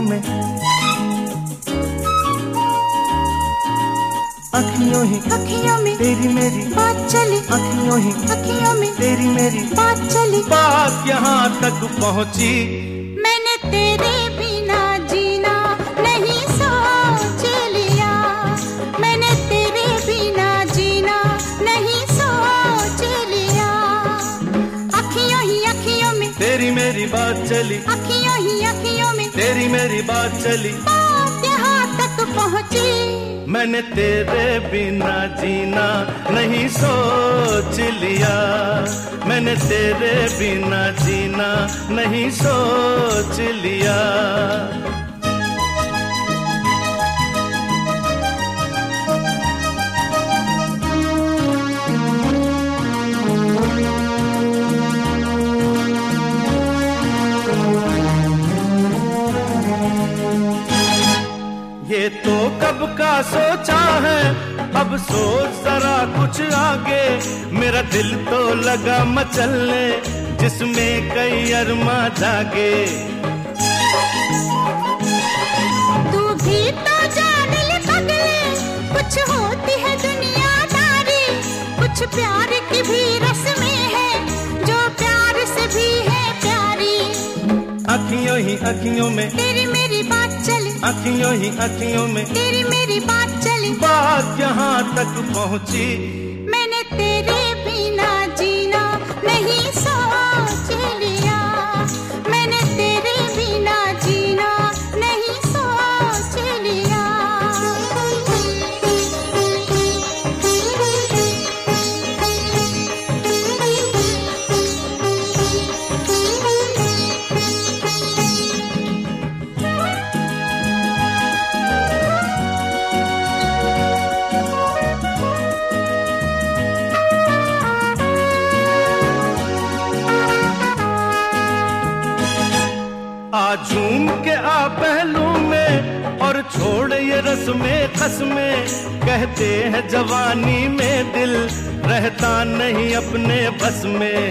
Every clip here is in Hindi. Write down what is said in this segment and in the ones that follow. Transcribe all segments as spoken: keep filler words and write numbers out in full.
अखियों में, अखियों ही अखियों में तेरी मेरी बात चली, अखियों ही अखियों में तेरी मेरी बात चली। बात यहाँ तक पहुँची, मैंने तेरे बिना जीना नहीं सोच लिया, मैंने तेरे बिना जीना नहीं सोच लिया। अखियों ही अखियों में तेरी मेरी बात चली, अखियों ही अखियों में तेरी मेरी बात चली, बात यहाँ तक पहुँची। मैंने तेरे बिना जीना नहीं सोच लिया, मैंने तेरे बिना जीना नहीं सोच लिया। ये तो कब का सोचा है, अब सोच जरा कुछ आगे, मेरा दिल तो लगा मचलने जिसमें कई अरमा जागे। तू भी तो जान ले पगले, कुछ होती है दुनियादारी, कुछ प्यार की भी रस्में हैं जो प्यार से भी है प्यारी। अखियों ही अखियों में तेरी मेरी बात चली, अखियों ही अखियों में तेरी मेरी बात चली, बात यहाँ तक पहुँची। मैंने तेरे बिना जीना नहीं सोच लिया, मैंने तेरे बिना जीना नहीं सोच लिया। आ झूम के आ पहलू में और छोड़ ये रस्में खस्में, कहते हैं जवानी में दिल रहता नहीं अपने बस में।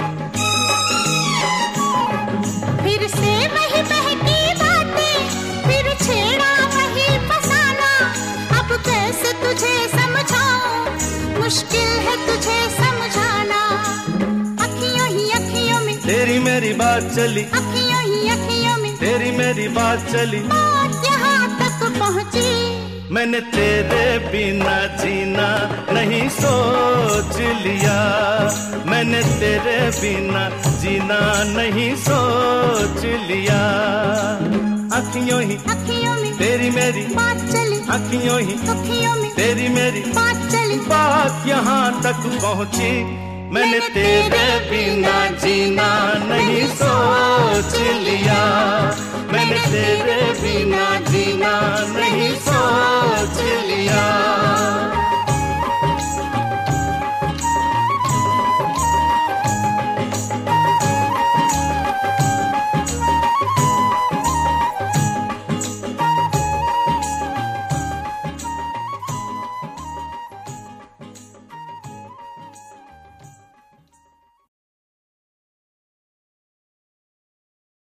फिर से वही बहकी बातें, फिर छेड़ा वही फसाना, अब कैसे तुझे समझाऊं, मुश्किल है तुझे समझाना। अखियों ही अखियों में तेरी मेरी बात चली, अखियों ही अखियों में तेरी मेरी बात चली, बात यहाँ तक पहुँची। मैंने तेरे बिना जीना नहीं सोच लिया, मैंने तेरे बिना जीना नहीं सोच लिया। अखियों ही अखियों में तेरी मेरी बात चली, अखियों ही अखियों में तेरी मेरी बात चली, बात यहाँ तक पहुँची। मैंने तेरे बिना जीना नहीं सोच लिया,